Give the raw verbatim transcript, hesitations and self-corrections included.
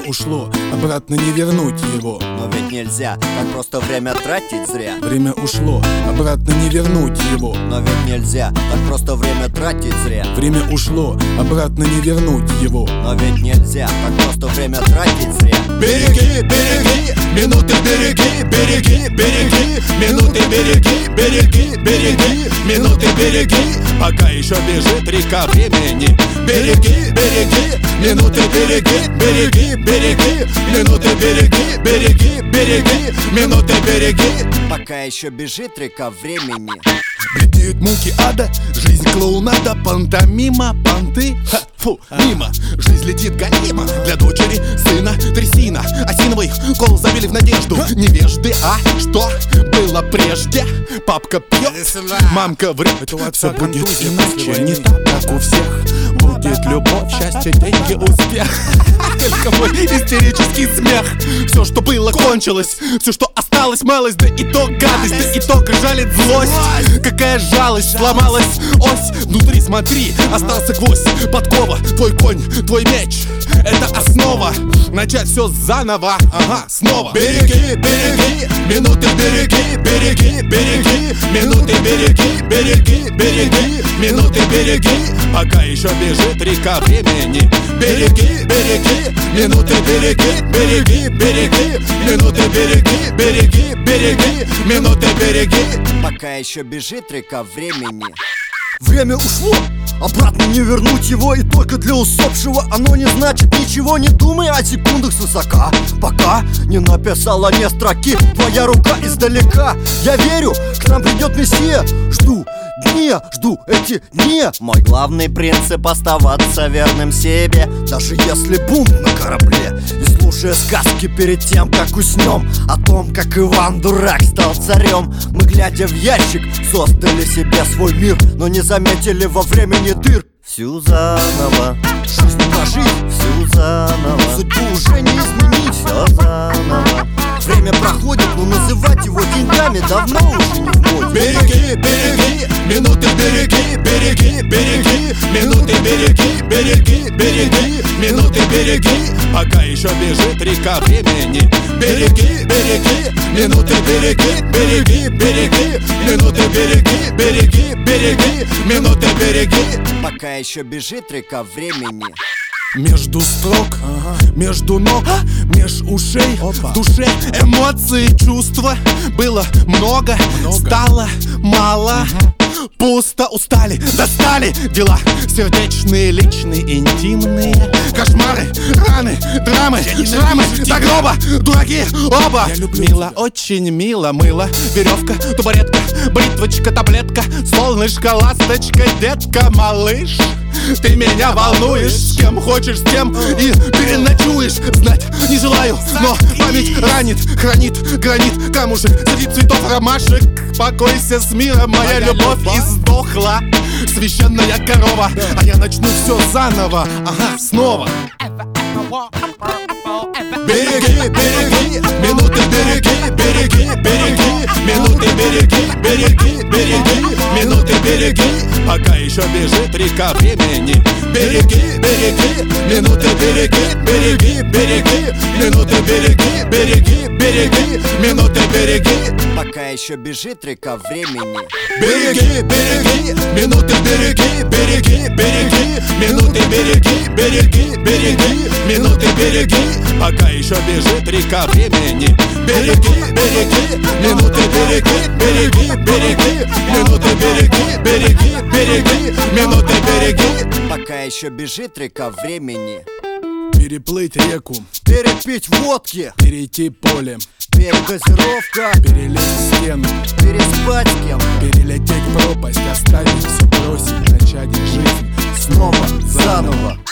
ушло, обратно не вернуть его. Но ведь нельзя так просто время тратить зря. Время ушло, обратно не вернуть его. Но ведь нельзя так просто время тратить зря. Время ушло, обратно не вернуть его. Но ведь нельзя так просто время тратить зря. Береги, береги, минуты береги, береги, береги, минуты береги, береги, береги, минуты береги, пока еще бежит река времени. Береги, береги, минуты береги, береги, береги, минуты береги, береги, береги, минуты береги, пока еще бежит река времени. Бледнеют муки ада, жизнь клоунада, пантомима, понты, ха, фу, мимо. Жизнь летит гонимо, для дочери, сына, трясина. Осиновый кол забили в надежду невежды. А что было прежде? Папка пьет, мамка врет. Все будет иначе, не так, как у всех. Будет любовь, счастье, деньги, успех. Только мой истерический смех. Все, что было, кончилось. Все, что осталось, малость, да и то гадость, да и то жалит злость. Какая жалость, сломалась ось. Внутри смотри, остался гвоздь, подкова, твой конь, твой меч. Это основа, начать все заново, ага, снова. Береги, береги, минуты береги, береги, береги, минуты береги, береги, береги, минуты береги, пока еще бежит река времени. Береги, береги, минуты береги, береги, береги, минуты береги, береги, береги, минуты береги, пока еще бежит река времени. Время ушло, обратно не вернуть его. И только для усопшего оно не значит ничего. Не думай о секундах свысока, пока не написала ни строки твоя рука издалека. Я верю, к нам придет Мессия. Жду дни, жду эти дни. Мой главный принцип — оставаться верным себе, даже если бунт на корабле. И слушая сказки перед тем, как уснем, о том, как Иван Дурак стал царем. Мы, глядя в ящик, создали себе свой мир, но не заметили во времени дыр. Всю заново жизнь прожить, всю заново судьбу уже не изменить. Все заново. Время проходит, но называть его деньгами давно уже не в моде. Береги, береги, минуты береги, береги, береги, минуты береги, береги, береги, минуты береги, пока еще бежит река времени. Береги, береги, минуты береги, береги, береги, минуты береги, береги, береги, минуты береги, пока еще бежит река времени. Между строк, ага. Между ног, а? Меж ушей, опа. В душе эмоции, чувства было много, много. Стало мало, угу. Пусто, устали, достали дела сердечные, личные, интимные. Кошмары, раны, драмы, шрамы до гроба, дураки оба. Мило, тебя. Очень мило, мыло, веревка, тубаретка, бритвочка, таблетка, солнышко, ласточка, детка, малыш. Ты меня волнуешь, с кем хочешь, с тем и переночуешь. Знать не желаю, но память ранит, хранит гранит камушек среди цветов ромашек. Покойся с миром, моя любовь издохла, священная корова, а я начну все заново, ага, снова. Береги, береги, минуты береги, береги, береги, минуты береги, береги, береги, минуты береги, пока еще бежит река времени. Береги, береги, минуты береги, береги, береги, минуты береги, береги, береги, минуты береги, пока еще бежит река времени. Береги, береги, минуты береги, береги, береги, минуты береги, береги, береги, минуты береги, пока еще бежит река времени. Береги, береги, минуты береги, береги, береги, минуты береги, береги, береги, минуты береги, пока еще бежит река времени. Переплыть реку, перепить водки, перейти поле, перегазировка, перелезть стену, переспать с кем-то, перелететь пропасть, оставить все, бросить, начать жизнь снова, заново.